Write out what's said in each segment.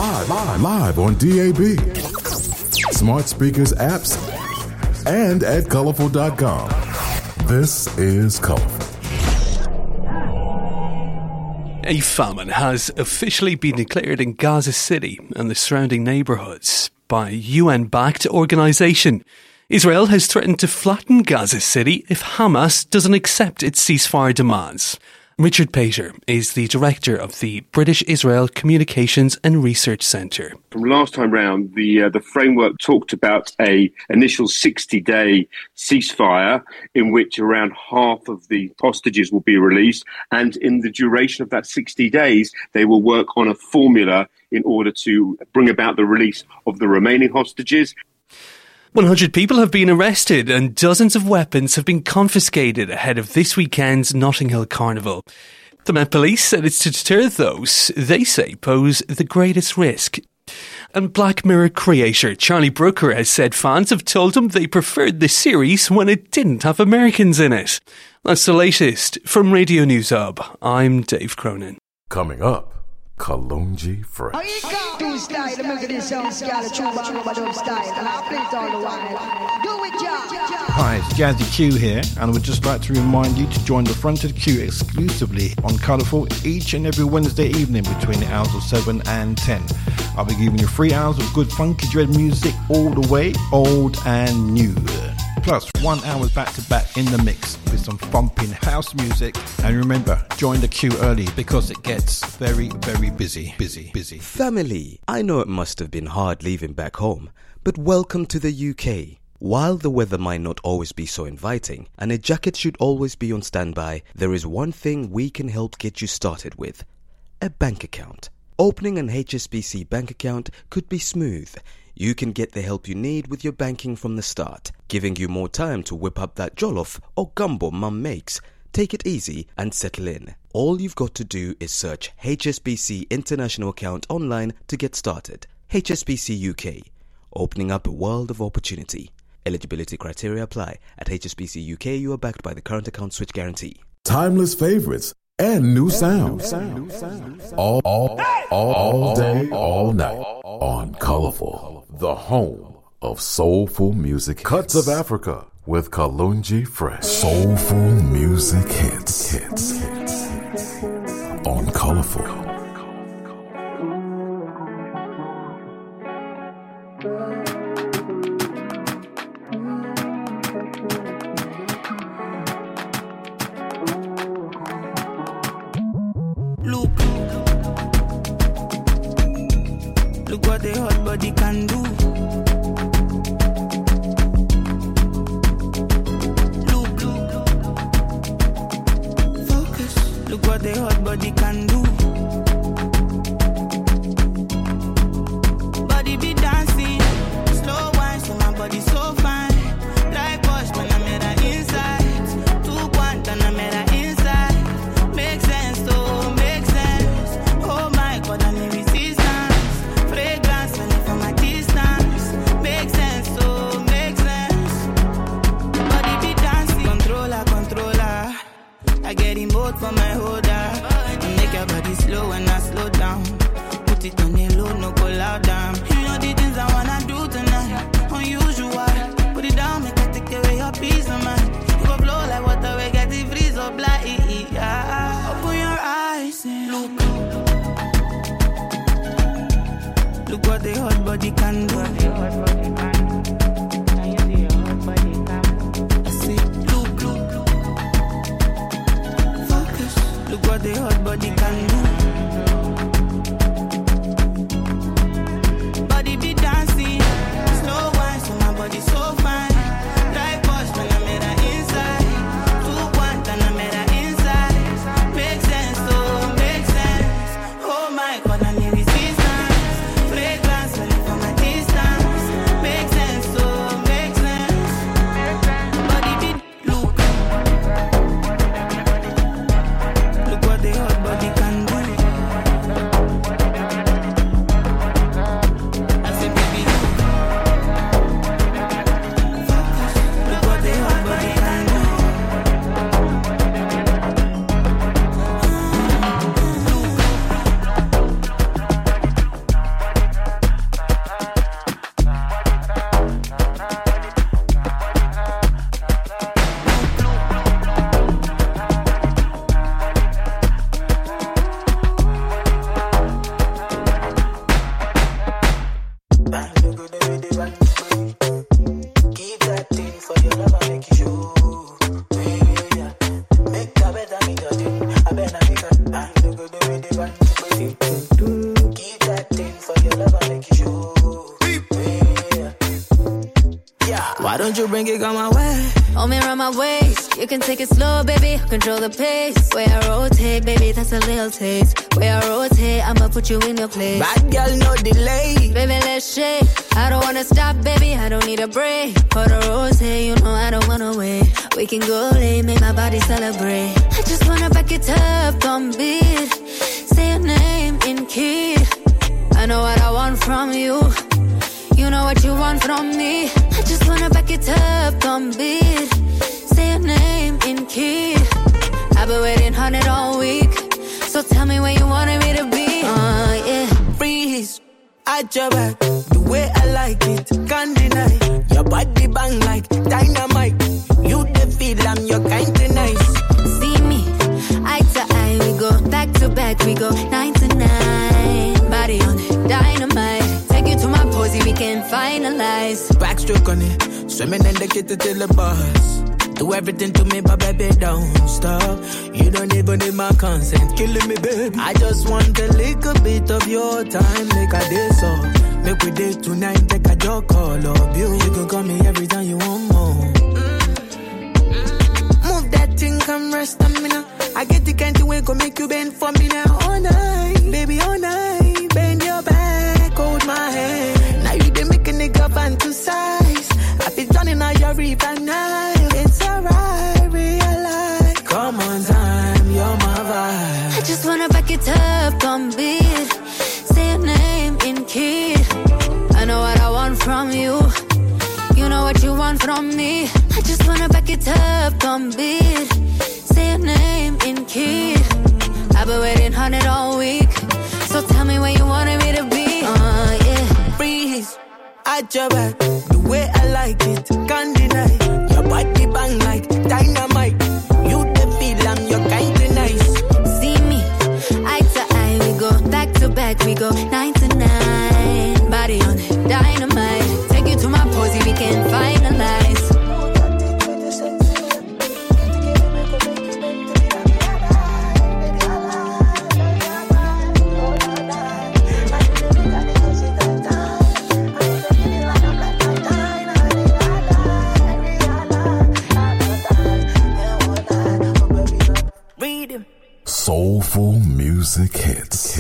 Live on DAB, smart speakers, apps, and at colorful.com. This is Colorful. A famine has officially been declared in Gaza City and the surrounding neighbourhoods by a UN-backed organisation. Israel has threatened to flatten Gaza City if Hamas doesn't accept its ceasefire demands. Richard Pater is the director of the British Israel Communications and Research Centre. From last time round, the framework talked about a initial 60-day ceasefire in which around half of the hostages will be released, and in the duration of that 60 days, they will work on a formula in order to bring about the release of the remaining hostages. 100 people have been arrested and dozens of weapons have been confiscated ahead of this weekend's Notting Hill Carnival. The Met Police said it's to deter those they say pose the greatest risk. And Black Mirror creator Charlie Brooker has said fans have told him they preferred the series when it didn't have Americans in it. That's the latest from Radio News Hub. I'm Dave Cronin. Coming up, Kalonji Fresh. Hi, it's Jazzy Q here, and we'd just like to remind you to join the Fronted Q exclusively on Colourful each and every Wednesday evening between the hours of 7 and 10. I'll be giving you 3 hours of good funky dread music all the way, old and new. Plus 1 hour back to back in the mix with some thumping house music. And remember, join the queue early because it gets very, very busy. Family, I know it must have been hard leaving back home, but welcome to the UK. While the weather might not always be so inviting and a jacket should always be on standby, there is one thing we can help get you started with: a bank account. Opening an HSBC bank account could be smooth. You can get the help you need with your banking from the start, giving you more time to whip up that jollof or gumbo mum makes. Take it easy and settle in. All you've got to do is search HSBC International Account online to get started. HSBC UK, opening up a world of opportunity. Eligibility criteria apply. At HSBC UK, you are backed by the Current Account Switch Guarantee. Timeless favorites and new sounds. All day, all night on Colorful, the home of soulful music. Cuts of Africa with Kalonji Fresh. Soulful music hits on Colorful. Look what the hot body can do. Focus. Look what the hot body can do. Body be dancing, slow wine, so my body so fine. Like bush when I made her inside. 2 quant and I made her inside. Make sense, oh, make sense. Oh my God, I need resistance. Fragrance when from a distance. Make sense, oh, make sense. Body be dancing. Controller. I get in both for my holder. Make your body slow when I slow down. Put it on the low, no go loud down. You know the things I wanna do tonight. Unusual. Put it down, make it take away your peace of mind. You go blow like water, we get the freeze up like open your eyes and look what the hot body can do. I say, look. Focus. Look what the hot body can do. Body be dancing, slow wine, so my body so fine. Like bush when I made her inside. 2 quant and I made her inside. Make sense, oh, make sense. Oh my God, I need resistance. Fragrance when from a distance. Make sense, oh, make sense. Body be look what the hot body can do. Why don't you bring it on my way? Hold me around my waist. You can take it slow, baby. Control the pace. Way I rotate, baby, that's a little taste. Way I rotate, I'ma put you in your place. Bad girl, no delay. Baby, let's shake. I don't wanna stop, baby. I don't need a break. For the rotate, you know I don't wanna wait. We can go late, make my body celebrate. I just wanna back it up on beat. Say your name in key. I know what I want from you. You know what you want from me. I just wanna back it up on beat. Say your name in key. I've been waiting on it all week. So tell me where you wanted me to be. Yeah. Freeze at your back, the way I like it, can't deny. Your body bang like dynamite. You the feel I'm your kind of nice. See me, eye to eye, we go back to back, we go 9 to 9. Body on it, dynamite. Take you to my posy, we can finalize. Backstroke on it, swimming in the kitchen till the bus. Do everything to me, but baby, don't stop. You don't even need my consent, killing me, baby. I just want a little bit of your time, make a day so. Make we date tonight, take a joke, call up you. You can call me every time you want more. Move that thing, come rest on me now. I get the kind of way, go make you bend for me now. All night, baby, all night. Bend your back, hold my hand. Now you done make a nigga fantasize. I feel drowning out your river now. It's alright, realize. Come on, time, you're my vibe. I just wanna back it up on beat. Say your name in key. I know what I want from you. You know what you want from me. I just wanna back it up on beat. Say your name in key. I've been waiting on it all week. So tell me where you wanted me to be. Yeah. Freeze at your back, the way I like it, can't deny. Your body bang like dynamite. You the feel I'm your kind of nice. See me, eye to eye, we go back to back, we go 9 to 9. Body on it, dynamite. Take you to my posy, we can finalize. Soulful music hits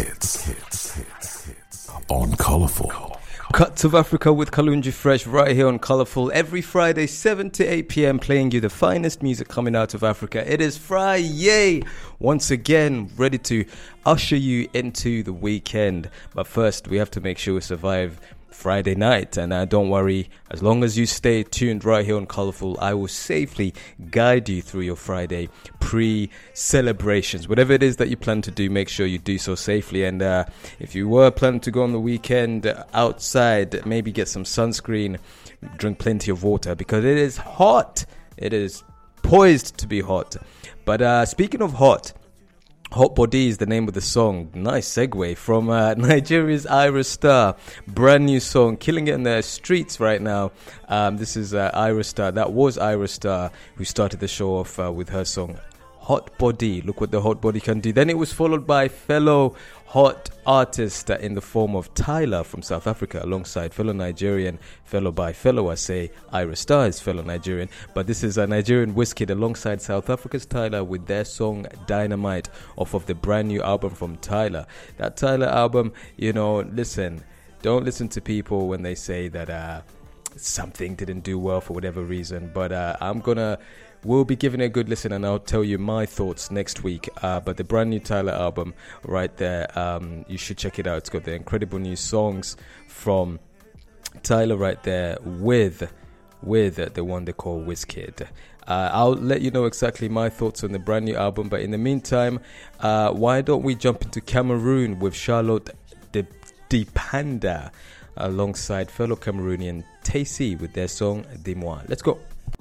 on Colourful. Cuts of Africa with Kalunji Fresh right here on Colourful every Friday 7 to 8 p.m. playing you the finest music coming out of Africa. It is Friday once again, ready to usher you into the weekend. But first we have to make sure we survive Friday night, and don't worry, as long as you stay tuned right here on Colourful, I will safely guide you through your Friday pre-celebrations. Whatever it is that you plan to do, make sure you do so safely. And if you were planning to go on the weekend outside, maybe get some sunscreen, drink plenty of water, because it is hot. It is poised to be hot. But speaking of hot, Hot Body is the name of the song. Nice segue from Nigeria's Ira Star. Brand new song, killing it in the streets right now. This is Ira Star. That was Ira Star who started the show off with her song Hot Body. Look what the hot body can do. Then it was followed by fellow hot artist in the form of Tyler from South Africa, alongside fellow Nigerian, fellow I say Ira Star is fellow Nigerian, but this is a Nigerian Wizkid alongside South Africa's Tyler with their song Dynamite off of the brand new album from Tyler. That Tyler album, you know, listen, don't listen to people when they say that something didn't do well for whatever reason, but we'll be giving it a good listen, and I'll tell you my thoughts next week. But the brand new Tyler album right there, you should check it out. It's got the incredible new songs from Tyler right there with the one they call Wizkid. I'll let you know exactly my thoughts on the brand new album, but in the meantime, why don't we jump into Cameroon with Charlotte Dipanda alongside fellow Cameroonian Tacy with their song Dis-moi. Let's go.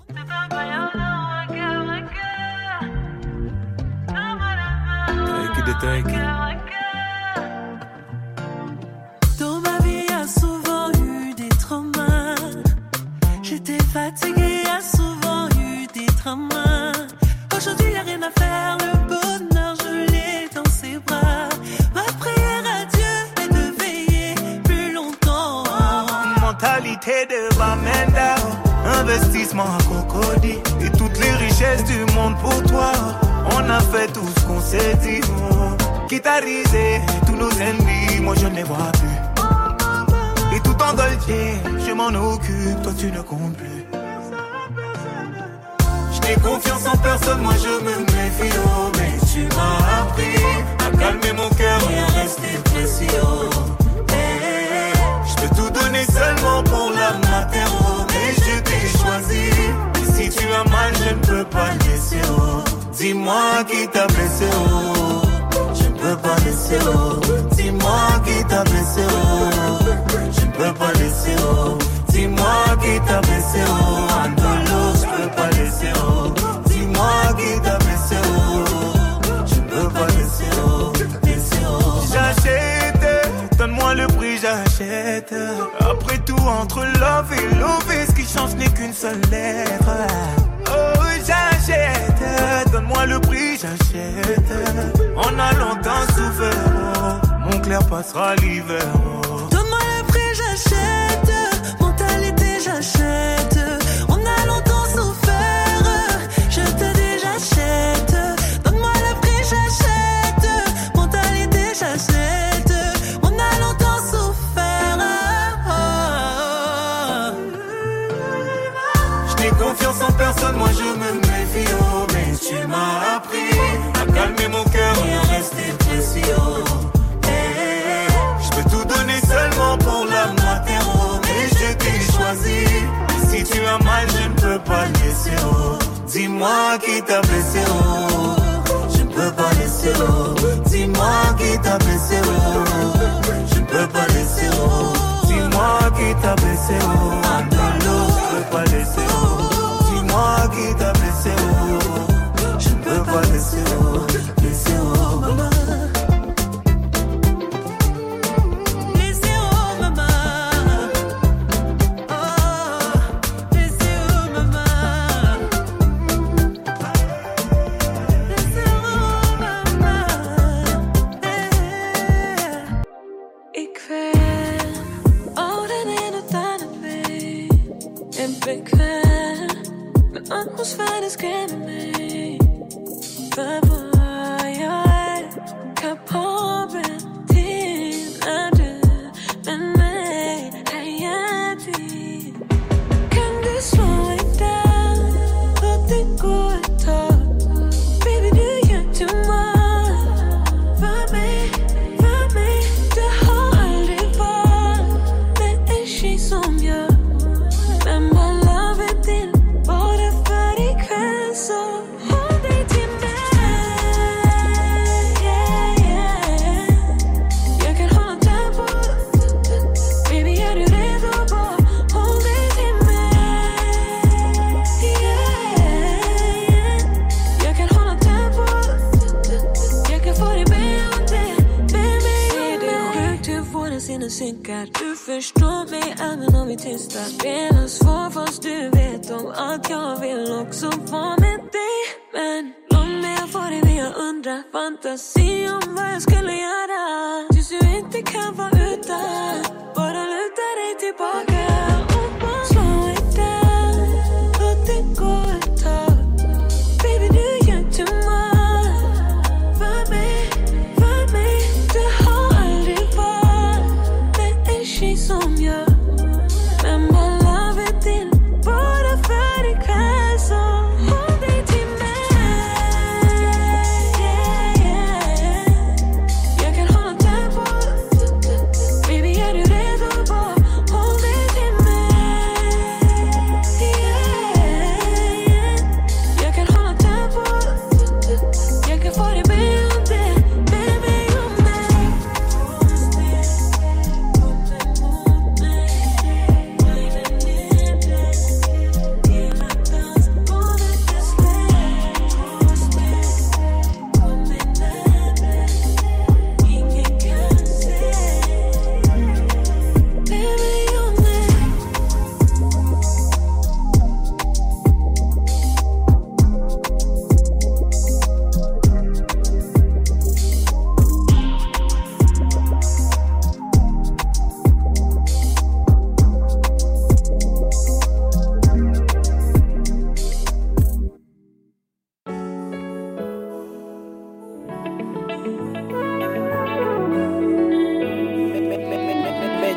Dans ma vie, y a souvent eu des traumas. J'étais fatiguée, y a souvent eu des traumas. Aujourd'hui, y a rien à faire, le bonheur, je l'ai dans ses bras. Ma prière à Dieu est de veiller plus longtemps. Mentalité de Bamenda, investissement à Cocody. Et toutes les richesses du monde pour toi. On a fait tout ce qu'on s'est dit, oh. Quitte à riser tous nos ennemis, moi je ne les vois plus. Et tout en Dolce, je m'en occupe, toi tu ne comptes plus. Je n'ai confiance en personne, moi je me méfie, oh. Mais tu m'as appris à calmer mon cœur et à rester précis, oh. Je peux tout donner seulement pour la mater, oh. Mais je t'ai choisi. Et si tu as mal, je ne peux pas laisser, oh. Dis-moi qui t'a blessé, oh. Je ne peux pas laisser, oh. Dis-moi qui t'a blessé, oh. Je ne peux pas laisser, oh. Dis-moi qui t'a blessé, oh. Andolo, je peux pas laisser, oh. Dis-moi qui t'a blessé, oh. Je ne peux pas laisser, oh. Laisser, oh. J'achète, donne-moi le prix, j'achète. Après tout, entre love et love, ce qui change n'est qu'une seule lettre. Oh, j'achète, donne-moi le prix, j'achète. On a longtemps souffert, oh. Mon clair passera l'hiver, oh. Donne-moi le prix, j'achète. Mentalité, j'achète. On a longtemps souffert, je te dis j'achète. Donne-moi le prix, j'achète. Mentalité, j'achète. On a longtemps souffert. Je n'ai confiance en personne, moi je me méfie, oh. Mais tu m'as appris à calmer mon cœur et à rester précis, oh. Je peux tout donner seulement pour la mater, oh. Mais je t'ai choisi. Et si tu as mal, je ne peux pas laisser, oh. Dis-moi qui t'a blessé, oh. Je ne peux pas laisser, oh. Dis-moi qui t'a blessé, oh. Je ne peux pas laisser, oh. Dis-moi qui t'a blessé, oh. Andolo, je peux pas laisser, oh. Dis-moi qui t'a blessé, oh. Je ne peux pas laisser, oh. Laisser, oh, maman. Atmosfären skrämmer mig. För vad jag är kapabel till är du med mig här jämnt. Kan du slå dig där? Låt det gå ett tag. Baby, du gör too much. För mig, du har aldrig varit med en tjej som jag. Men man lovar din bara för ikväll, så håll dig till mig, yeah, yeah. Jag kan hålla tempot. Baby, är du redo? Bara håll dig till mig, yeah, yeah. Jag kan hålla tempot. Jag kan få dig med om det. Baby, är det sjukt hur våra sinnen synkar? Du förstår mig även om vi tystar. Spelar svår fast du vet om att jag vill också vara med dig. Men låt mig få dig när jag undrar. Fantasi om vad jag skulle göra. Tills du inte kan vara utan. Bara luta dig tillbaka och bara slå dig där. Låt det gå ett tag. Baby, du gör too much. För mig, du har aldrig varit med en tjej som jag. Men man lovar din bara för ikväll, så håll dig till mig, yeah, yeah. Jag kan hålla tempot. Baby, är du redo? Bara håll dig till mig, yeah, yeah. Jag kan hålla tempot. Jag kan få dig med om det. Baby, om mig. Kom emot mig.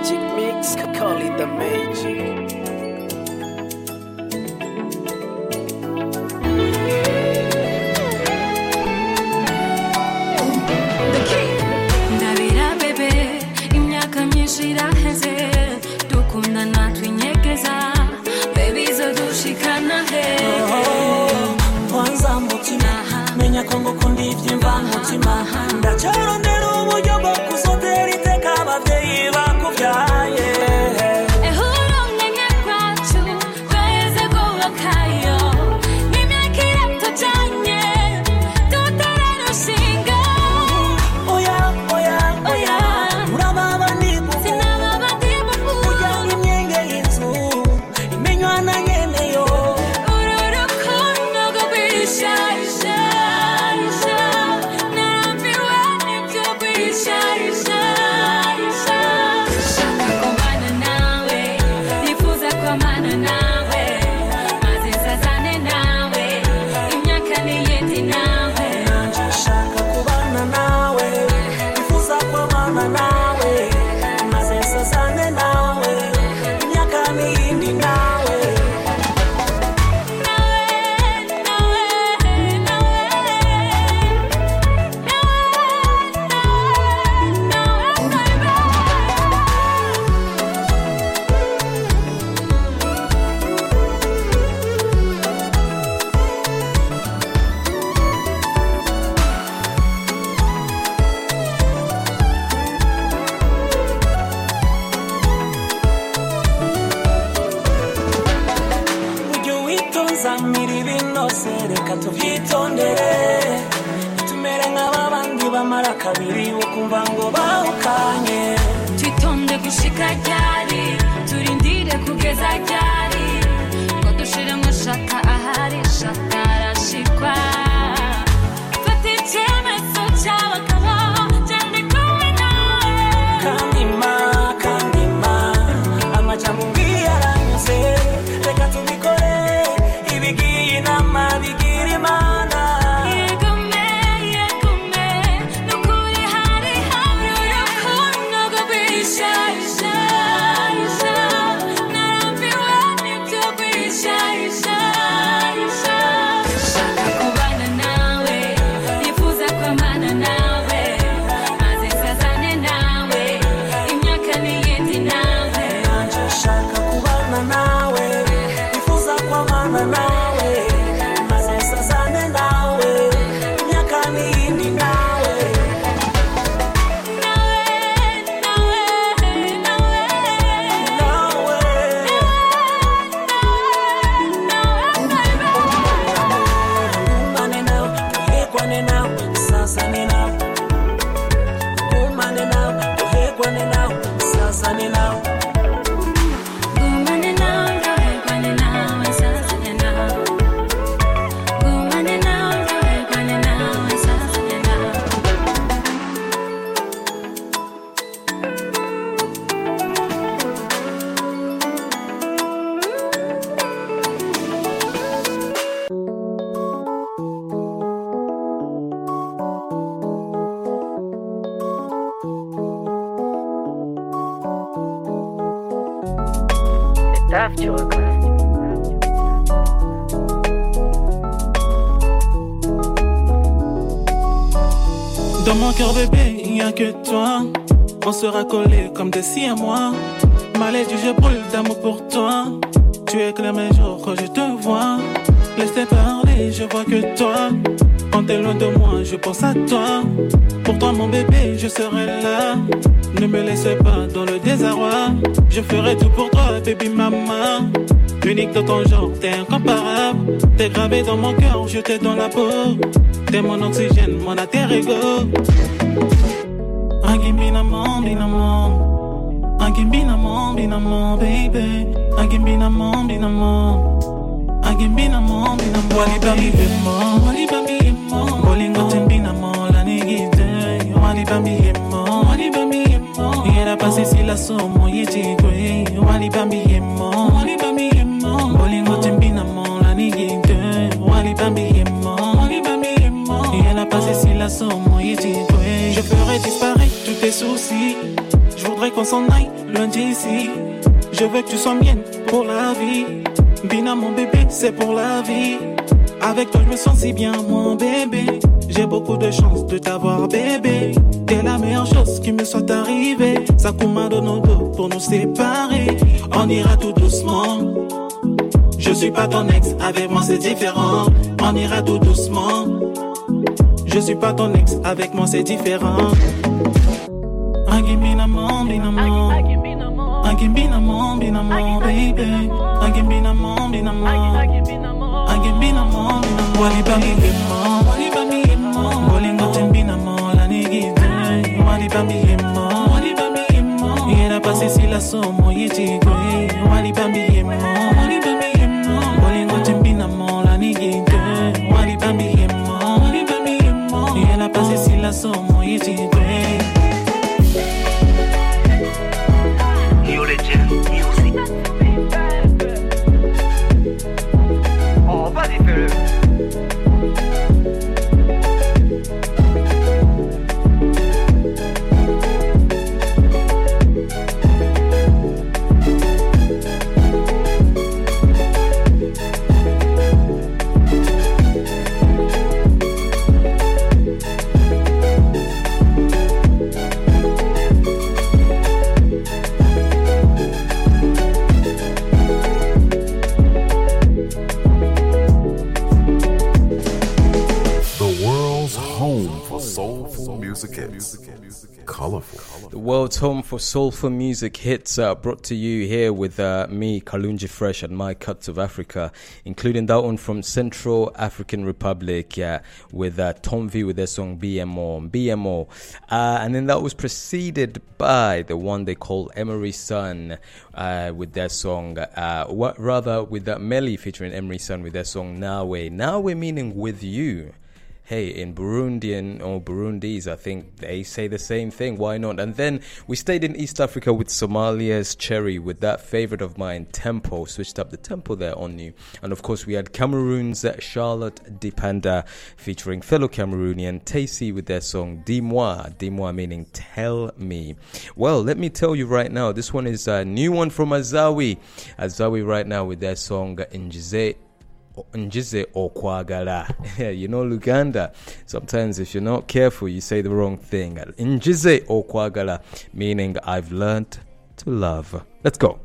Magic mix, call it the magic. Ndabira bebe, imyaka myinshi iraheze, dukundana twinyegeza, baby zo dushikana he. Kwanza mutima, menya ko ngukunda ivyimva mutima, ndacarondera uburyo bwo kuzotera iteka abavyeyi bakuvyaye. Ehuro mwenye kwacu, twaheze kubakayo, n'imyaka itatu cyane, tutararushinga. Oya, oya, oya, urababa ndibubu, sinababa ndibubu, ujyana imyenge y'inzu, imenywa na nyeneyo. uru rukundo rw'isharisha, narambiwe n'ibyo kwisharisha. Shaka kubana nawe, nifuza kwamana nawe, maze nsazane nawe, imyaka n'iyindi nawe. Nanje nshaka kubana nawe, nifuza kwamana nawe, maze nsazane nawe, imyaka n'iyindi nawe. Ujye witonza miri binose, reka tubyitondere, tumere nk'ababandi bamara kabiri ukumva ngo bahukanye. Twitonde gushika ryari, turindire kugeza ryari, ngo dushiremo shaka ahari shaka arashikwa. Fata icyemezo cy'abagabo, cyane kumwe nawe. Kandi ma, amajambo umbwiye aranyuze, reka tubikore, ibigiye inama bigira imana. Yegume, nukuri hari urukundo rw'isharisha, narambiwe n'ibyo kwisharisha. Shaka kubana nawe, nifuza kwamana nawe, maze nsazane nawe, imyaka n'iyindi nawe. Nanje nshaka kubana nawe, nifuza kwamana nawe, maze nsazane nawe, imyaka n'iyindi nawe. Umane nawe, uhekwane nawe, usasane nawe. Umane nawe, uhekwane nawe, usasane nawe. Gumane nawe, ndahekwane nawe, nsazane nawe. Gumane nawe, ndahekwane nawe, nsazane nawe. Dans mon cœur bébé, il n'y a que toi. On sera collés comme des si à moi. Maladie, je brûle d'amour pour toi. Tu éclaires mes jours quand je te vois. Laisse-les parler, je vois que toi. Quand t'es loin de moi, je pense à toi. Pour toi mon bébé, je serai là. Ne me laisse pas dans le désarroi. Je ferai tout pour toi, baby maman. Unique dans ton genre, t'es incomparable. T'es gravé dans mon cœur, je t'ai dans la peau. T'es mon oxygène, mon alter ego. Binamon, binamon. Binamon, binamon, baby. Binamon, binamon. Binamon, binamon. Wali bambi hemo, wali bambi hemo. Bolingo timbinamon, la nigide. Wali bambi hemo, wali bambi hemo. Yera pasi si la somo, yetigwe. Wali bambi hemo, wali bambi hemo. Bolingo timbinamon, la nigide. Wali bambi hemo, wali bambi hemo. Yera pasi si la somo, yetigwe. Je ferai disparaître tous tes soucis. Je voudrais qu'on s'en aille loin d'ici. Je veux que tu sois mienne pour la vie. Bina mon bébé, c'est pour la vie. Avec toi je me sens si bien mon bébé. J'ai beaucoup de chance de t'avoir bébé. T'es la meilleure chose qui me soit arrivée. Ça commande nos dos pour nous séparer. On ira tout doucement. Je suis pas ton ex, avec moi c'est différent. On ira tout doucement. Je suis pas ton ex, avec moi c'est différent. Binamon, binamon. Binamon, binamon, baby. Binamon, binamon. Binamon, wali bami emo, wali bami emo. Wali ngoten binamon, la nigide. Wali bami emo. Yera pase si la somo yetigwe. Wali bami emo, wali bami emo. Wali ngoten binamon, la nigide. Wali bami emo. Yera pase si la somo yetigwe. The world's home for soulful music hits brought to you here with me, Kalunji Fresh, and my cuts of Africa, including that one from Central African Republic with Tom V with their song BMO. And then that was preceded by the one they call Emery Sun with their song, with Melly featuring Emery Sun with their song Nawe. Nawe meaning with you. Hey, in Burundian or Burundis, I think they say the same thing. Why not? And then we stayed in East Africa with Somalia's Cherry with that favorite of mine, Tempo. Switched up the tempo there on you. And of course, we had Cameroon's Charlotte Dipanda featuring fellow Cameroonian Tacy with their song Dis-moi. Dis-moi meaning tell me. Well, let me tell you right now, this one is a new one from Azawi. Azawi right now with their song Njize Okwagala. You know Luganda, sometimes if you're not careful you say the wrong thing. Njize Okwagala meaning I've learned to love. Let's go.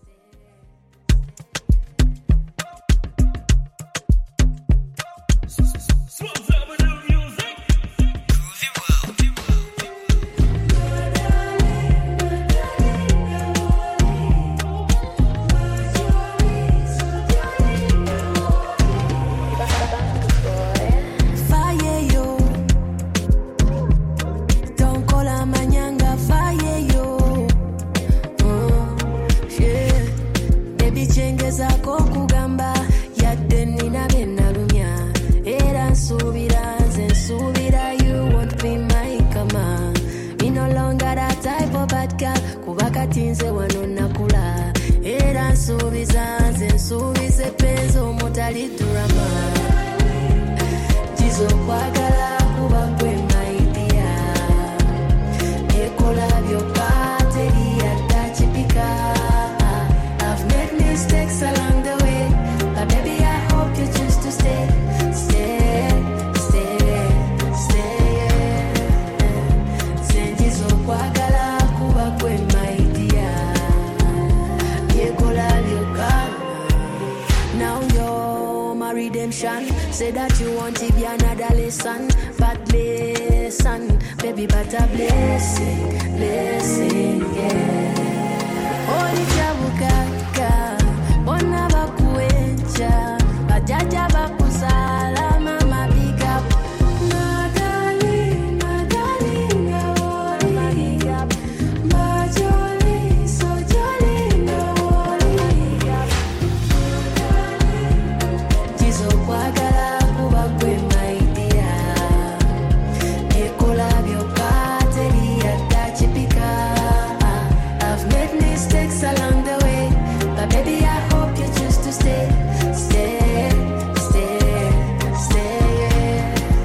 Say that you want to be another lesson, but listen, baby, but a blessing, yeah. Holy Chabukaka, Bona Bakuencha, Bajaja Bakusala, Mama Big Up, Magali, Big Up, Majoli, so jolly, Big Up, Jizo Kwagala. Along the way, but baby, I hope you choose to stay.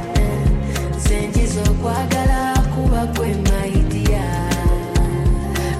Senjizo kwagala kuba kwe my dear.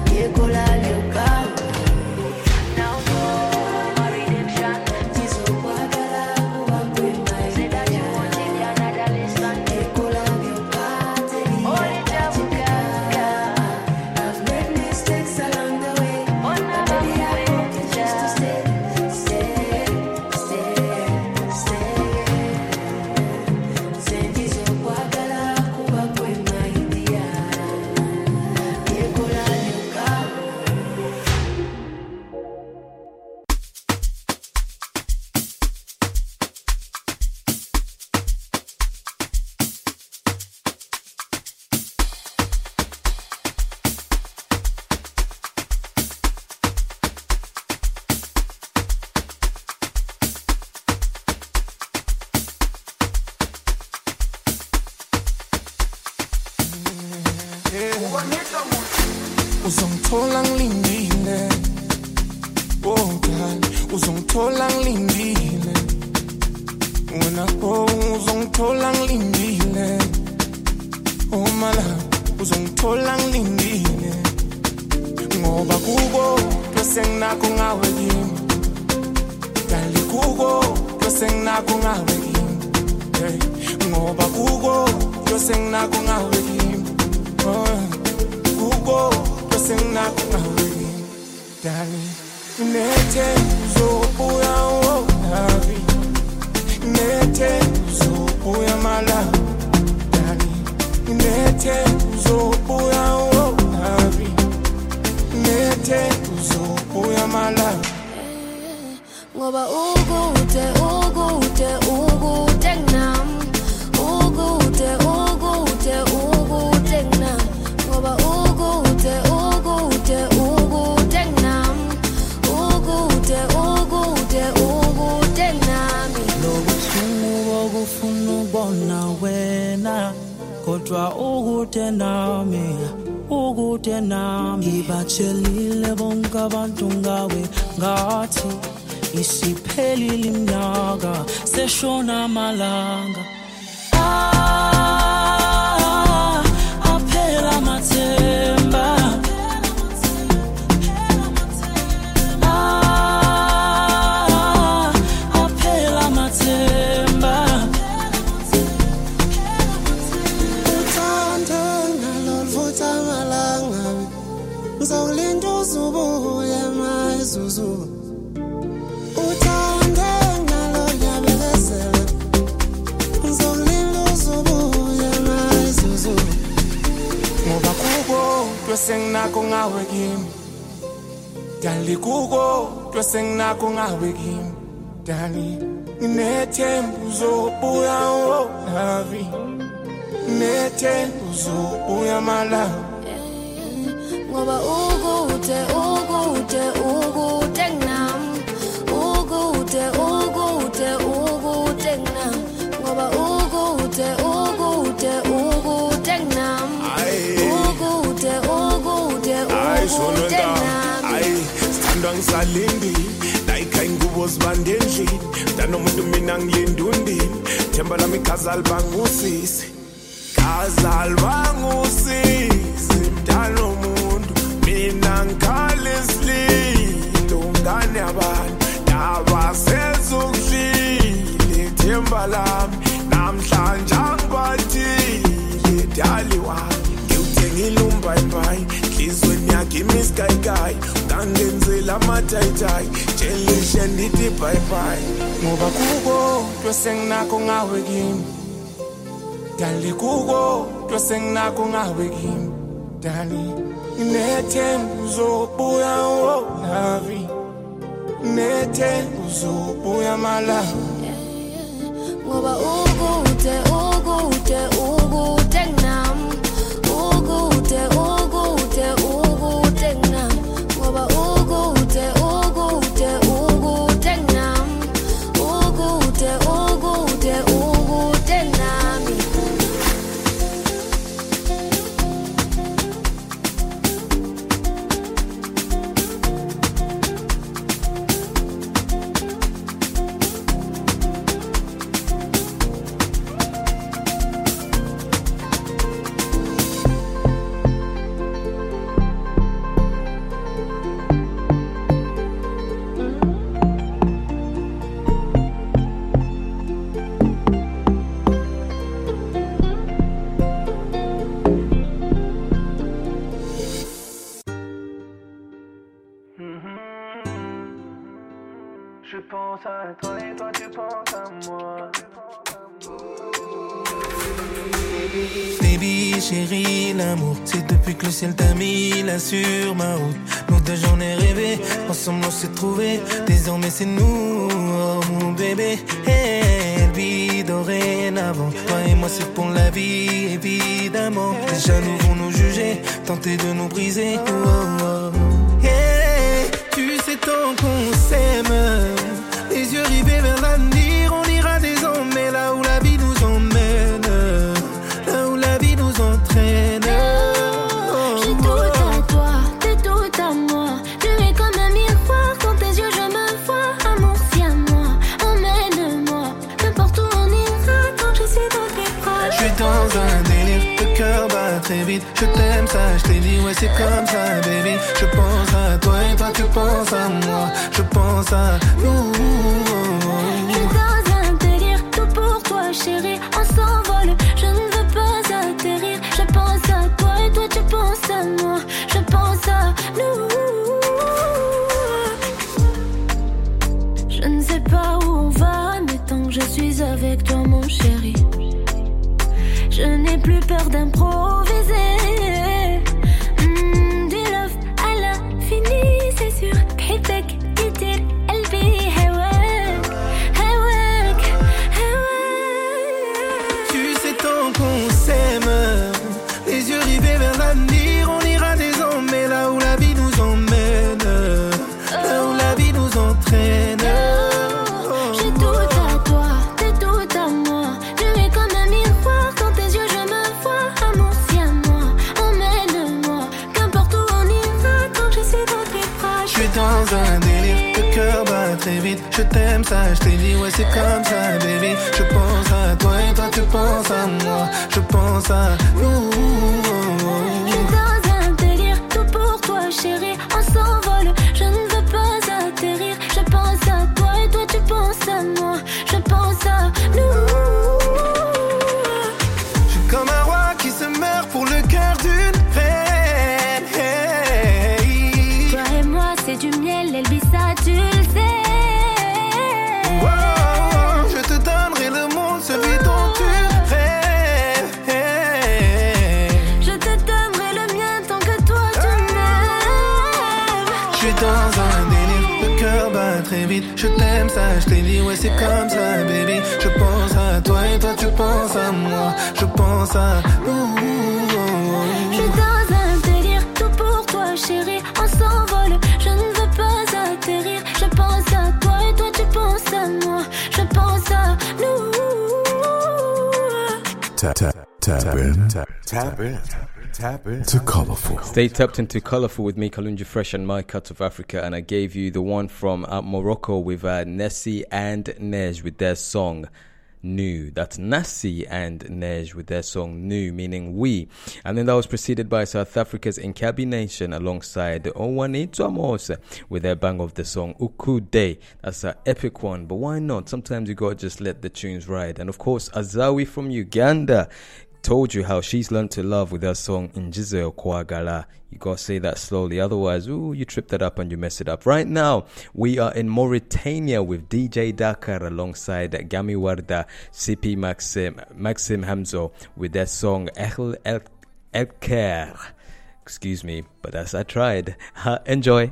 Uzongithola ngilindile, oh dali, uzongithola ngilindile. Wena uzongithola ngilindile, oh mala, uzongithola ngilindile. Ngoba kuko kwesenginakho ngawe kimi, dali kuko kwesenginakho ngawe kimi, hey. Ngoba kuko kwesenginakho ngawe kimi, oh kuko kwesenginakho ngawe kimi, dali. Nethe uzobuya wonavi, nethe uzobuya mala, dali. Nethe uzobuya wonavi, nethe uzobuya mala. Ngoba ukude ukude ukude nam, ukude ukude ukude nam. Ngoba ukude ukude ukude nam, ukude ukude ukude nami. Lobuthungu bokufuna ubona wena, kodwa ukude nami, ukude nami. Ngibatshelile bonke abantu ngawe ngathi isiphelile iminyaka seshona amalanga. Aphela amathemba, aphela amathemba. Uthando ngaloluvutha amalanga, ngizawulinda uzubuya mayizuzu. Uthando ngaloluyabelezela, ngizawulinda uzubuya mayizuzu. Ngoba kuko kwesenginakho ngawe kimi, dali kuko kwesenginakho ngawe kimi, dali. Nginethemba uzobuya wonavi, nethe uzobuya mala. Ngoba ukude ukude ukude nam, ukude ukude ukude nam. Ngoba ukude ukude ukude nam, ukude ukude ukude nam. Sithandwa ngisalindi, like ingubo zibande endlini. Mntana umuntu mina ngilinda undini, themba lami khazali bangusisi, khazali bangusisi. Mntana umuntu mina ngikhala isililo, ngane abantu nabasezokudlile. Themba lami namhlanje angibathile, dali wami ngiwuthengile umbayimbayi, enhlizweni yakhe imisigayikayi. Ngangenzela amatayitayi, tshelishe ndithi bye-bye. Ngoba kuko kwesenginakho ngawe kimi, dali kuko kwesenginakho ngawe kimi, dali. Nginethemba uzobuya wonavi, nethe uzobuya mala. Ngoba ukude ukude ukude nam, ukude ukude ukude nam. Ngoba ukude ukude ukude nam, ukude ukude ukude nami. Je pense à toi et toi tu penses à moi. Baby, chérie, l'amour, c'est depuis que le ciel t'a mis là sur ma route. Nous deux j'en ai rêvé, ensemble on s'est trouvé. Désormais c'est nous, oh mon bébé. Et puis dorénavant, toi et moi c'est pour la vie, évidemment. Les jaloux vont nous juger, tenter de nous briser. Oh, oh, oh. Hey, tu sais tant qu'on s'aime, les yeux rivés vers l'avenir, on ira désormais là où la vie nous emmène, là où la vie nous entraîne. Oh. très vite. Je t'aime ça, je t'ai dit ouais c'est comme ça baby. Je pense à toi et toi tu penses à moi. Je pense à nous. Je suis dans un délire, tout pour toi chérie. On s'envole, je ne veux pas atterrir. Je pense à toi et toi tu penses à moi. Je pense à nous. Je ne sais pas où on va, mais tant que je suis avec toi mon chéri, je n'ai plus peur d'improviser. Du love à l'infini, c'est sûr. بحبك كتير قلبي هواك هواك هواك. Tu sais tant qu'on s'aime, les yeux rivés vers l'avenir, on ira désormais là où la vie nous emmène, là où la vie nous entraîne. J'ai tout à toi, t'es tout à moi. Je vais comme un miroir, dans tes yeux je me vois. Amour, si à moi, emmène-moi. Qu'importe où on ira, quand je suis dans tes bras. Je suis dans un délire, le cœur bat très vite. Je t'aime ça, je t'ai dit ouais c'est comme ça baby. Je pense à toi et toi tu penses à moi. Je pense à nous. Je suis dans un délire, tout pour toi chérie. On s'envole, je ne veux pas atterrir. Je pense à toi et toi tu penses à moi. Je pense à nous. Je suis comme un roi qui se meurt pour le cœur d'une reine. Hey. Toi et moi c'est du miel, Elvisa tu le sais. Oh, je te donnerai le monde, celui dont tu rêves. Je te donnerai le mien tant que toi tu m'aimes. Je suis dans un délire, le cœur bat très vite. Je t'aime ça, je t'ai dit ouais c'est comme ça baby. Je pense à toi et toi tu penses à moi. Je pense à nous. Je suis dans un délire, tout pour toi chérie. On s'envole, je ne veux pas atterrir. Je pense à toi et toi tu penses à moi. Je pense à nous. Tap in to Colorful. Stay tapped into Colorful with me, Kalunji Fresh, and my cut of Africa. And I gave you the one from Morocco with Nessie and Nej with their song New. That's Nassi and Nej with their song New, meaning we. And then that was preceded by South Africa's Inkabi Nation alongside Owanito Amos with their bang of the song Uku Day. That's an epic one, but why not? Sometimes you gotta just let the tunes ride. And of course, Azawi from Uganda told you how she's learned to love with her song Njize Okwagala. You gotta say that slowly, otherwise, you trip that up and you mess it up. Right now, we are in Mauritania with DJ Dakar alongside Gami Warda, CP Maxim Hamzo with their song Ehl El Kher. Excuse me, but as I tried. Enjoy.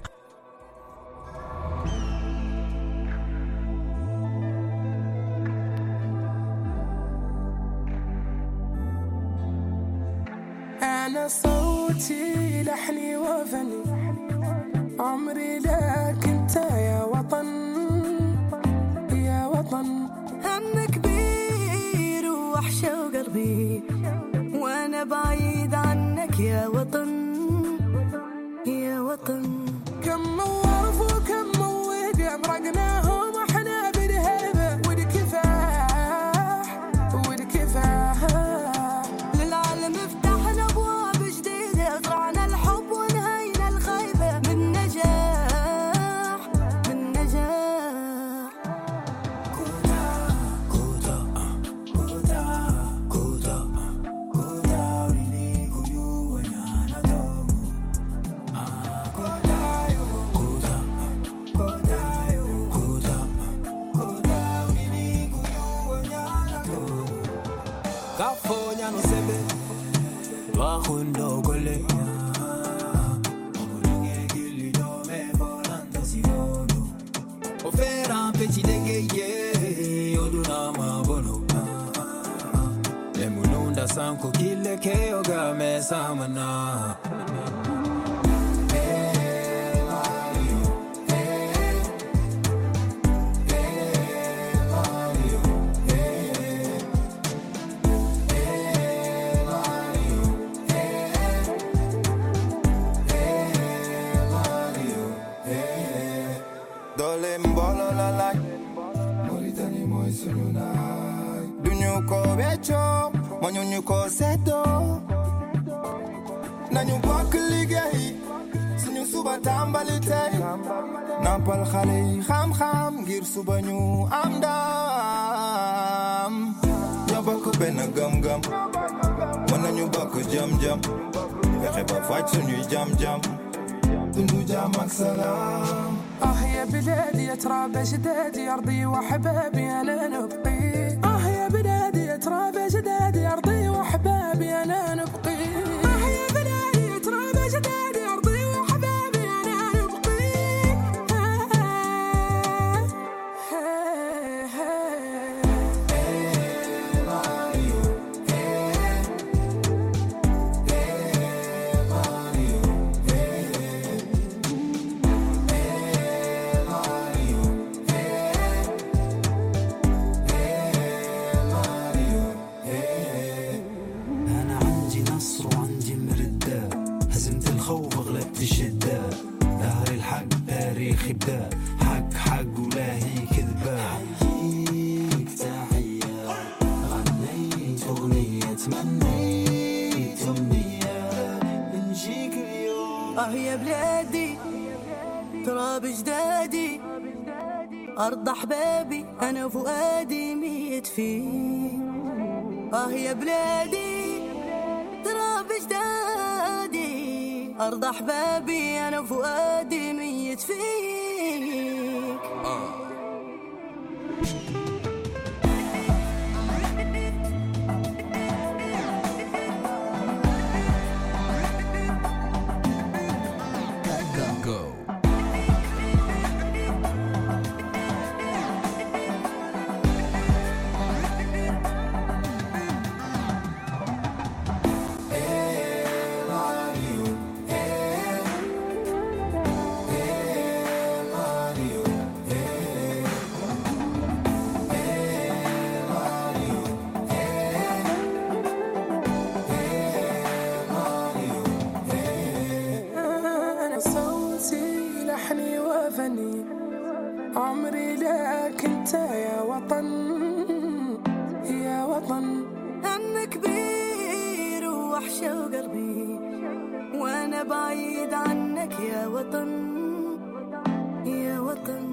أنا صوتي لحني وفني عمري لك أنت يا وطن يا وطن. هم كبير ووحشة وقلبي وأنا بعيد عنك يا وطن يا وطن. كم موظ وكم موج أمرقناهم وإحنا بالهبة والكفاح والكفاح. للعالم فتحنا أبواب جديدة، زرعنا الحب ونهينا الخيبة من نجاح من نجاح. كودا كودا كودا كودا كودا ولي كيو ونانا دوم. كودا يو كودا كودا يو كودا كودا ولي كيو ونانا دوم. Kafonya no sebe Wahundo gole Omulunge gili do me volanda sivono Ofera peti degeye Oduna mabono Emulunda sanko kile keoga me samana. Dunyuko becho, monyunyuko seto. nañu bokk liggéey suñu suba tàmbali tey nampal xale yi xam-xam ngir suba ñu am ndam ñoo bokk benn gëm-gëm mën nañu bokk jam-jam fexe ba faj suñuy jam-jam dundu jam ak salaam يا بلادي يا تراب جدادي أرضي وحبابي أنا نبقي يا بلادي يا تراب جدادي أرضي وحبابي أنا نبقي يا بلادي يا تراب جدادي أرضي وحبابي أنا نبقي خبدة حق ولا هي كذبة حييك تحية غنيت أغنية تمنيت أمنية نجيك اليوم يا بلادي تراب جدادي أرض أحبابي أنا فؤادي ميت فيه يا بلادي تراب جدادي أرض أحبابي أنا فؤادي ميت فيك عمري لك انت يا وطن يا وطن هم كبير ووحشة وقلبي وانا بعيد عنك يا وطن يا وطن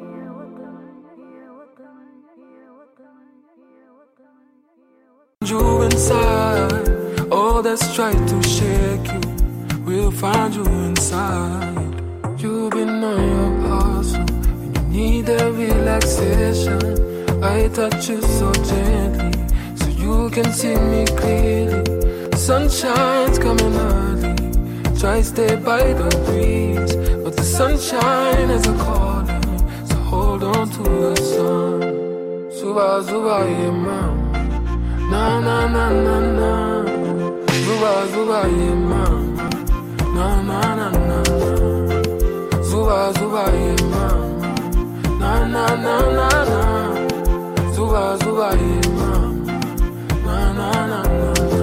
You inside, all that's tried to shake you, we'll find you inside. You've been on your hustle, and you need a relaxation. I touch you so gently, so you can see me clearly. Sunshine's coming early, try stay by the breeze, but the sunshine is a calling, so hold on to the sun. Zuba, zuba, yeah, mom. Na, na, na, na, na. Zuba, zuba, yeah, mom. Na, na, na, na, na. Zuba, zuba, yeah, mama. Na, na, na, na, na. Zuba, zuba, yeah, mama. Na, na, na, na, na.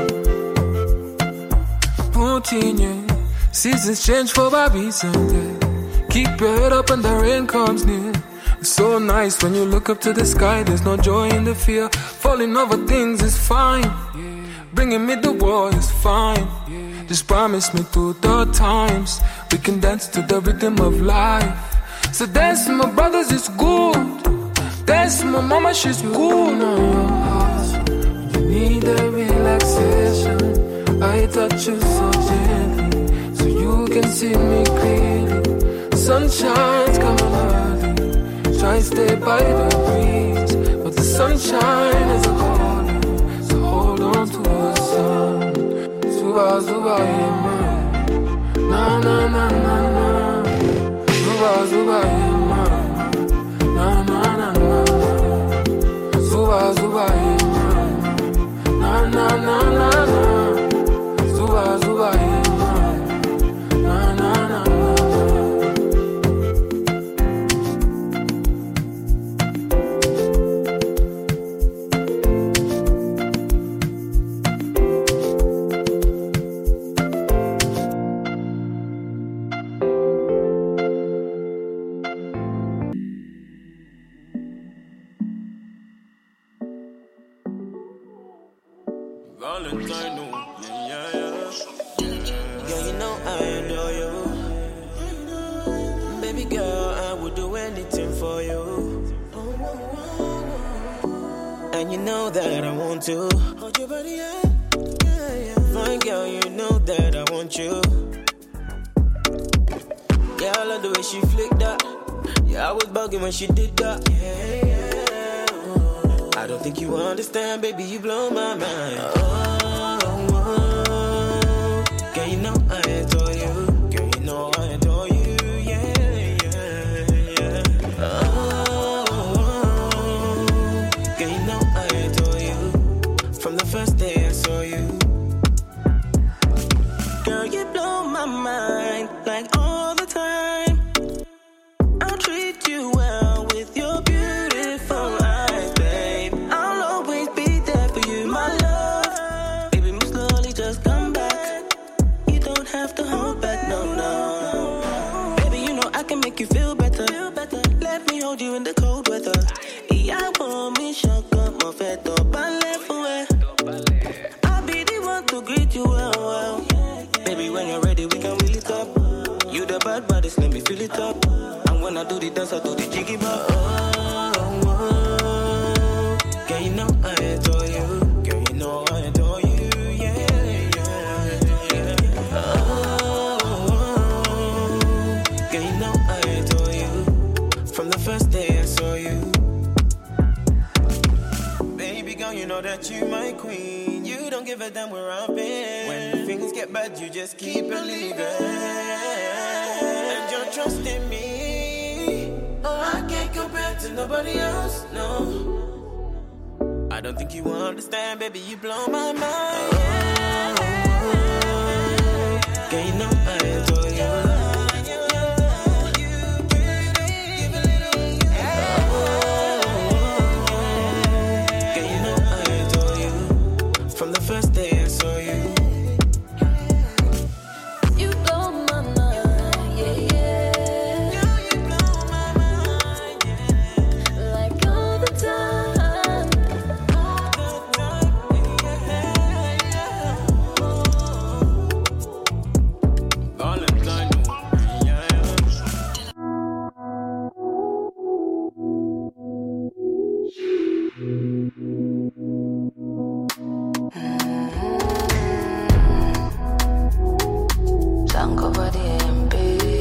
Putinye, seasons change for Bobby Sunday. Keep your head up when the rain comes near. It's so nice when you look up to the sky. There's no joy in the fear. Falling over things is fine. Bringing me the war is fine. Just promise me 2 third times we can dance to the rhythm of life. So dance with my brothers, it's good. Dance with my mama, she's cool. You need a relaxation. I touch you so gently, so you can see me clearly. Sunshine's coming early, try stay by the breeze, but the sunshine is a calling, so hold on to the sun. Zuba, zuba, yeah, man. Na, na, na, na, na. Zuba, zuba, yeah, man. Na, na, na, na, na. Zuba, zuba, yeah, man. Na, na, na, na, na. Zuba, zuba, yeah, man. Na, na, na, na, na. and you know that I want to hold your body, yeah, yeah, yeah. Fine girl, you know that I want you. Yeah, I love the way she flicked that. Yeah, I was bugging when she did that. Yeah, yeah. I don't think you understand, baby, you blow my mind. Girl, you know I adore you. Girl, you know I adore you. Yeah, yeah, yeah. Girl, you know I adore you. From the first day I saw you. Girl, you blow my mind like all the time. I'll treat you well with your beautiful eyes, babe. I'll always be there for you, my love. Baby, move slowly, just come back. You don't have to hold back, no, no. Baby, you know I can make you feel better. Let me hold you in the cold weather. Yeah, I want me shock up my fat up and left away. I'll be the one to greet you well, well. Baby, when you're ready, we can wheel it up. You the bad baddest, let me feel it up. And when I do the dance, I do the jiggy bop. Girl, you know I adore you. Girl, you know I adore you. Yeah, yeah, yeah. Girl, you know I adore you. From the first day I saw you. Baby girl, you know that you my queen. You don't give a damn where I've been. When things get bad, you just keep believing. And you're trusting me. Oh, I can't compare to nobody else, no. I don't think you understand, baby, you blow my mind. Girl, you know I adore you. From the first day I saw you. You blow my mind, yeah, yeah. You blow my mind, yeah. Like all the time. Valentine, yeah, Tango body MP,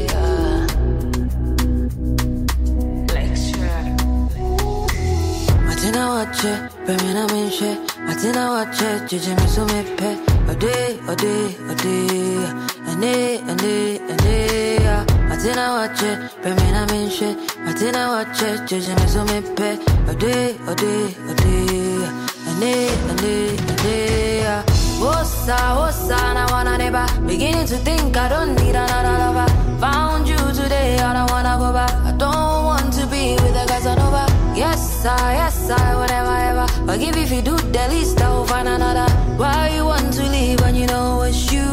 lecture. Matina watche, pemina minche. Matina watche, jiji misu mepe. Ode, ode, ode. Ane, ane, ane. Matina watche, pemina minche. Matina watche, jiji misu mepe. Ode, ode, ode. Ane, ane, ane. Wossa, wossa, na wanna neighbor. Beginning to think I don't need another lover. Found you today, I don't wanna go back. I don't want to be with a Casanova. Yes, I, whatever, ever. Forgive if you do the least, I will find another. Why you want to leave when you know it's you?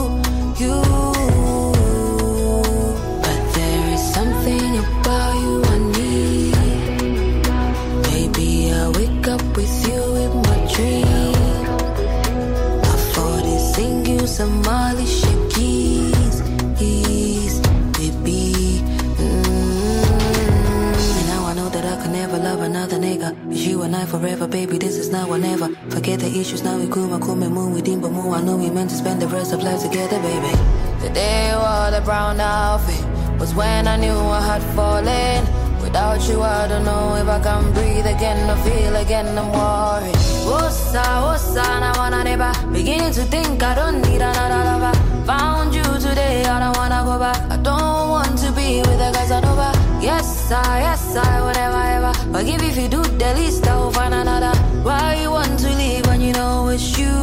But there is something about you I need. Maybe I wake up with you in my dream. Sing you some Molly shakies, baby. And now I know that I can never love another nigga. It's you and I forever, baby. This is now or never. Forget the issues, now we cool, and moon, we dim, but moon. I know we meant to spend the rest of life together, baby. The day I wore the brown outfit was when I knew I had fallen. Without you, I don't know if I can breathe again or feel again. I'm worried. Wossa, wossa, na wanna neighbor. Beginning to think I don't need another lover. Found you today, I don't wanna go back. I don't want to be with a Casanova. Yes, I, whatever, ever. Forgive if you do the least, I will find another. Why you want to leave when you know it's you?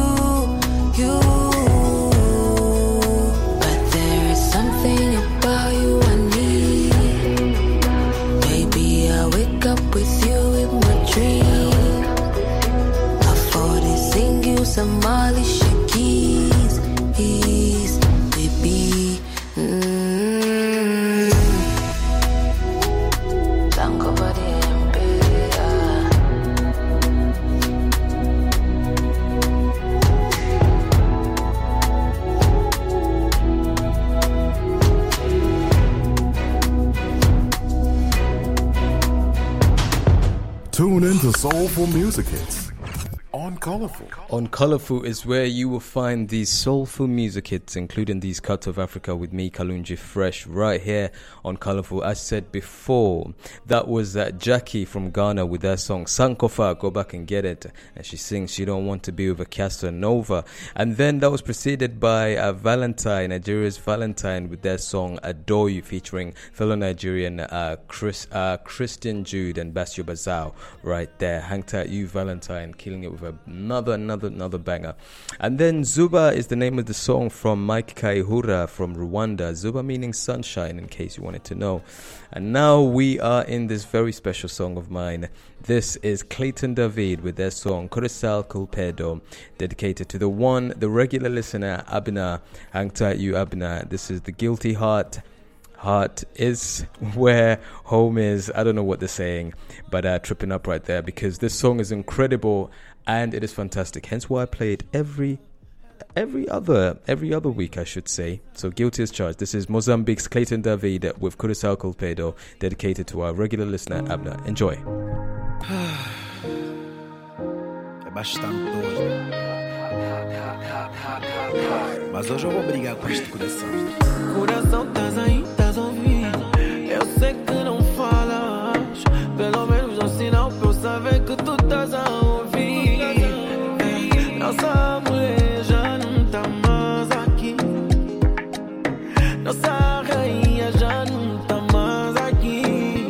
But there is something about you I need. Maybe I wake up with you in my dream. I thought they sing you some Molly shakies, baby. Tango body MP, Tune in to Soulful Music Hits on Colorful. On Colorful is where you will find these soulful music hits, including these Cuts of Africa with me, Kalunji Fresh, right here on Colorful. As said before, that was Jackie from Ghana with their song Sankofa. Go back and get it. And she sings She Don't Want to Be with a Casanova. And then that was preceded by Valentine, Nigeria's Valentine, with their song Adore You, featuring fellow Nigerian Christian Jude and Basio Bazao right there. Hang tight, you Valentine, killing it with another banger. And then Zuba is the name of the song from Mike Kaihura from Rwanda. Zuba meaning sunshine, in case you wanted to know. And now we are in this very special song of mine. This is Clayton David with their song Corusal Culpedo, dedicated to the regular listener, Abina. Hang tight, you Abina. This is The Guilty Heart. Heart is where home is. I don't know what they're saying, but tripping up right there, because this song is incredible and it is fantastic. Hence why I play it every other week, I should say. So guilty as charged. This is Mozambique's Clayton David with Corusal Culpedo, dedicated to our regular listener, Abner. Enjoy. É bastante dor, mas hoje eu vou brigar com este coração. Coração, estás aí, estás a ouvir? Eu sei que não falas, pelo menos um sinal pra eu saber que tu estás a ouvir. Nossa mulher já não tá mais aqui, nossa rainha já não tá mais aqui.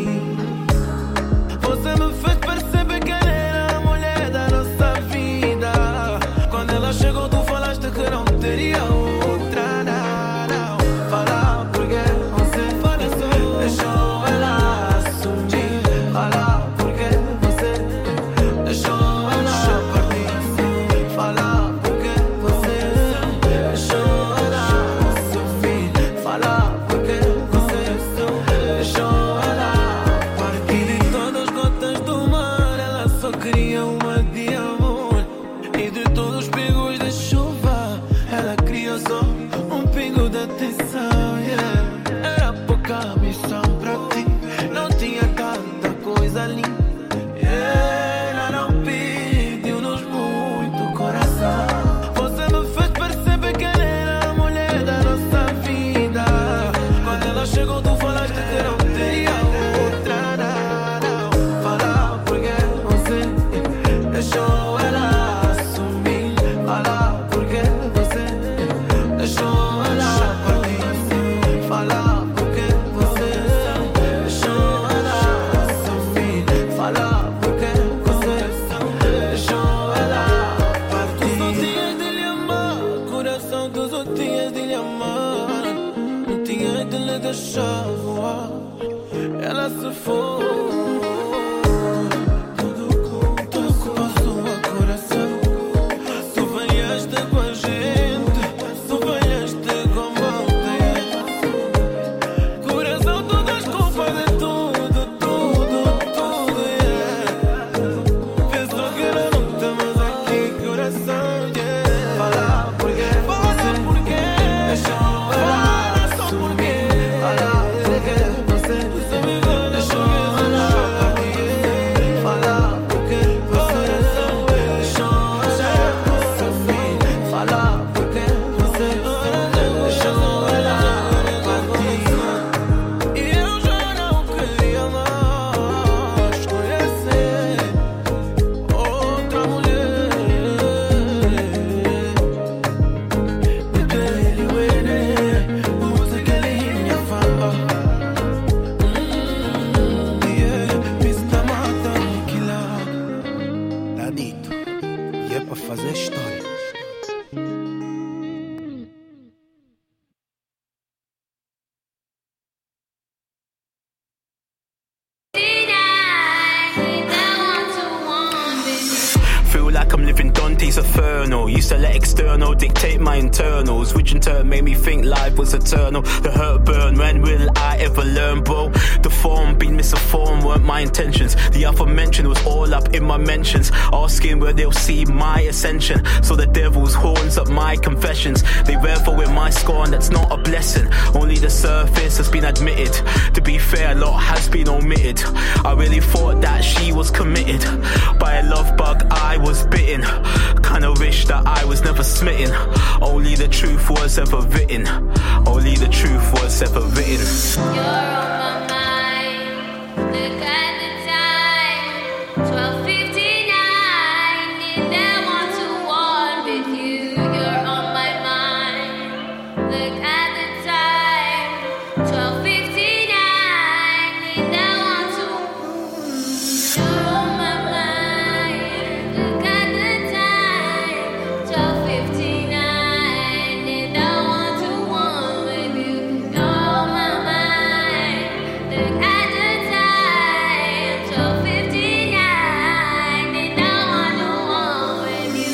Você me fez perceber que ela era a mulher da nossa vida. Quando ela chegou, tu falaste que não teria outra, não. Fala porque você faleceu, deixou ela assumir. Fala porque você deixou ela partir. Fala porque você deixou ela assumir. Fala porque você deixou ela partir. De todas as gotas do mar, ela só queria uma de amor. E de todos os pingos de chuva, ela queria só um pingo de atenção, yeah. Era pouca missão pra ti, não tinha tanta coisa ali, yeah. Ela não pediu-nos muito coração. Você me fez perceber que ela era a mulher da nossa vida. Quando ela chegou, tu falaste que não teria outra, não. Fala porque você deixou ela assumir. Fala porque você deixou ela partir. Fala porque você deixou ela assumir. Fala porque você deixou ela partir. Tu só tinhas de lhe amar, coração, tu só tinhas de lhe amar. Não tinhas de lhe deixar voar. Ela se foi. Tudo passou a coração. Tu venhaste com a gente, tu venhaste com volta. Coração, tu das culpas de tudo, yeah. Pensou que era não tá mais aqui, coração, yeah. Fala porque deixou ela assumir. Fala porque você deixou ela partir. Fala porque você deixou ela assumir. Fala porque você deixou ela partir. E eu já não queria mais conhecer outra mulher. Música linha fala, me está matando que lá. Tá dito, e é pra fazer história. Feel like I'm living Dante's Inferno. Used to let external dictate my internals, which in turn made me think life was eternal. The hurt burn, when will I ever learn, bro? The form, being misinformed weren't my intentions. The aforementioned was all up in my mentions, asking where they'll see my ascension. So the devil's horns up my confessions. They revel with my scorn, that's not a blessing. Only the surface has been admitted. To be fair, a lot has that's been omitted. I really thought that she was committed. By a love bug I was bitten. Kinda wish that I was never smitten. Only the truth was ever written. Only the truth was ever written. You're on my mind. Look at the time. 12:59. Need that 1 to 1 with you. You're on my mind. Look at the time. 12:59. Need that 1 to 1. You're on my mind. Look at the time. 12:59. Need that 1 to 1 with you. You're on my mind. Look at the time. 12:59. Need that 1 to 1 with you.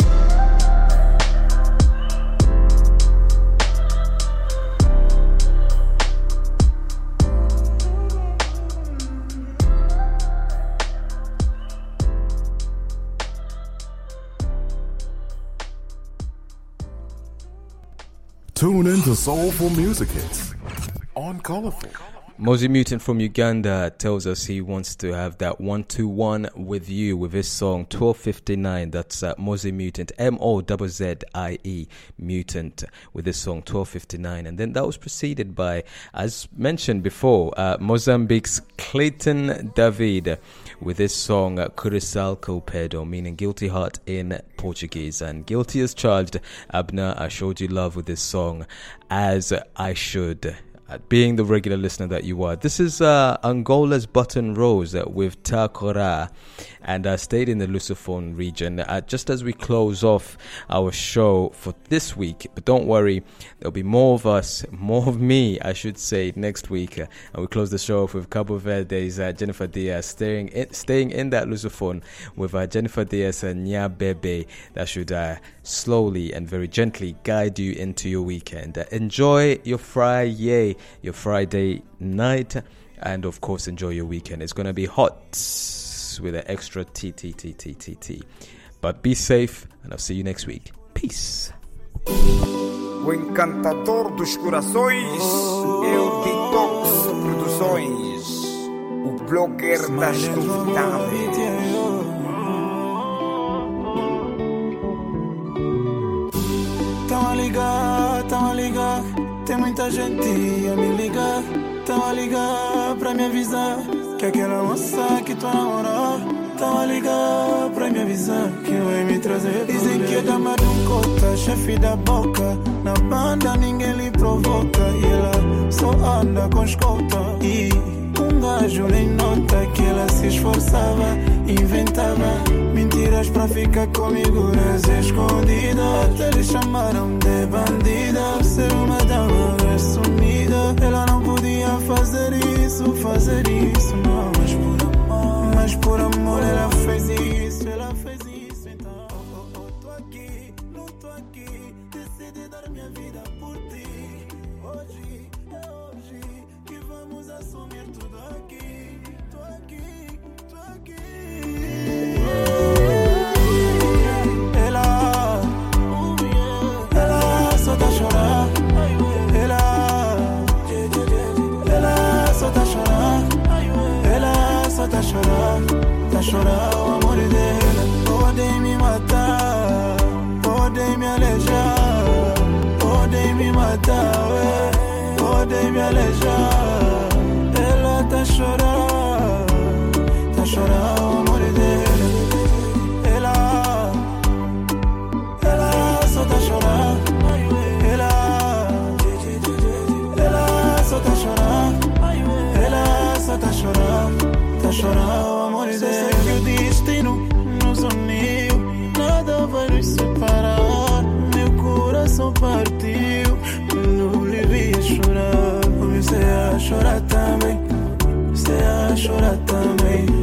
Tune in to Soulful Music Hits on Colorful. Mosey Mutant from Uganda tells us he wants to have that 1-2-1 with you with his song 12:59. That's Mosey Mutant, MOZZIE Mutant, with his song 12:59. And then that was preceded by, as mentioned before, Mozambique's Clayton David with his song Crisal Culpedo, meaning guilty heart in Portuguese. And guilty as charged, Abner, I showed you love with this song, As I Should. Being the regular listener that you are, this is Angola's Button Rose with Takora, and stayed in the Lusophone region just as we close off our show for this week. But don't worry, there'll be more of us, more of me, I should say, next week. And we close the show off with Cabo Verde's Jennifer Diaz, staying in that Lusophone with Jennifer Diaz and Nya Bebe. That should slowly and very gently guide you into your weekend. Enjoy your Friday night, and of course enjoy your weekend. It's going to be hot with an extra T. But be safe, and I'll see you next week. Peace. O encantador dos corações é o Detox Produções, o blogger das novidades. Tão a ligar, tem muita gente a me ligar. Tão a ligar pra me avisar que aquela moça que tu namorar. Tão a ligar pra me avisar que vai me trazer. Dizem que é dama de um cota, chefe da boca. Na banda ninguém lhe provoca, e ela só anda com escolta. E gajo nem nota que ela se esforçava, inventava mentiras pra ficar comigo nas escondidas. Até lhe chamaram de bandida, ser uma dama assumida. Ela não podia fazer isso não. Mas por amor ela fez isso, então tô aqui, não tô aqui. Decidi dar minha vida por ti. Hoje é hoje que vamos assumir tudo aqui. Tô aqui. Ela só tá chorando. Ela só tá chorando. Ela só tá chorando. Tá chorando o amor dela. Podem me matar, podem me alejar, podem me matar, podem me alejar. Ela tá chorando o amor dela. Ela só tá chorando. Ela só tá chorando. Ela só tá chorando o amor dela. Só sei que o destino nos uniu, nada vai nos separar. Meu coração partiu, não lhe vi chorar. Comecei a chorar também, comecei a chorar também.